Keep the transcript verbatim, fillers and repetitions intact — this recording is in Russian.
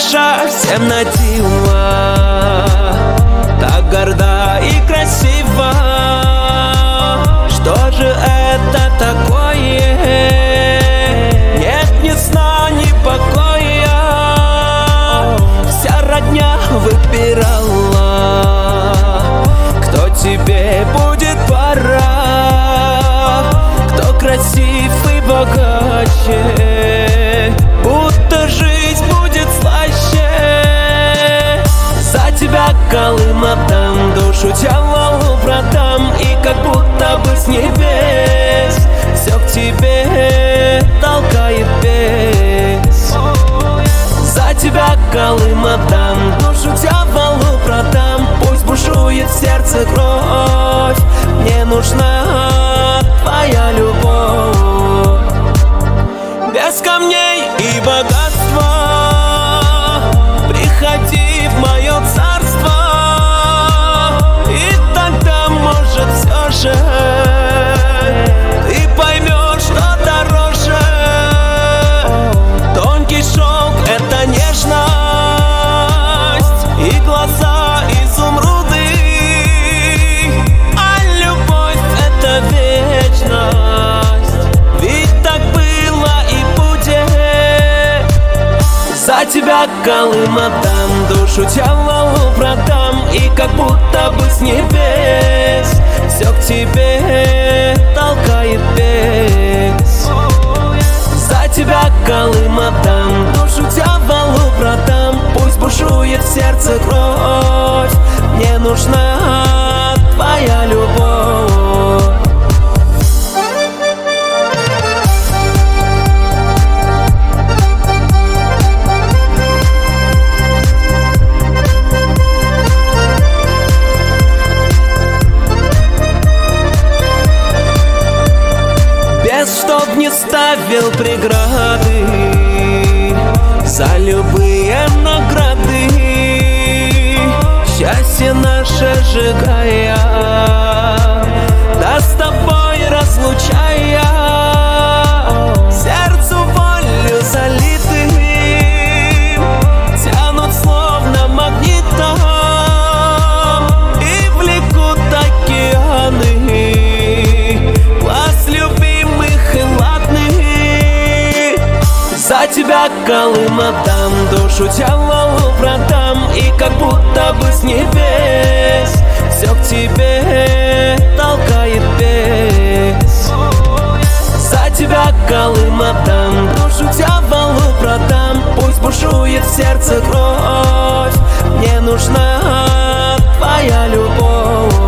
хороша всем на диво, так горда и красива. Что же это такое? Нет ни сна, ни покоя. Вся родня выбирала, кто тебе будет пора, кто красив и богаче, будто жизнь будет слаще. За тебя Колым отдам, душу дьяволу продам, и как будто бы с небес все к тебе толкает бес. За тебя Колым отдам, душу дьяволу продам, пусть бушует в сердце кровь, мне нужна твоя любовь. Без камней и богатства приходи в мое царство, и тогда, может, все же ты поймешь, что дороже. Тонкий шелк — это нежность, и глаза изумруды, а любовь — это вечность, ведь так было и будет. За тебя Колым отдам, душу дьяволу продам, и как будто бы с небес все к тебе толкает бес. За тебя Колым отдам, душу дьяволу продам, пусть бушует в сердце кровь, мне нужна твоя любовь. Чтоб не ставил преграды за любые награды, счастье наше сжигая, да с тобой разлучая, сердцу волю залитым тянут словно магнитом и влекут океаны, глаз любимых и ладных. За тебя Колым отдам, душу дьяволу продам, и как будто бы с небес все к тебе толкает бес. За тебя Колым отдам, душу дьяволу продам, пусть бушует в сердце кровь, мне нужна твоя любовь.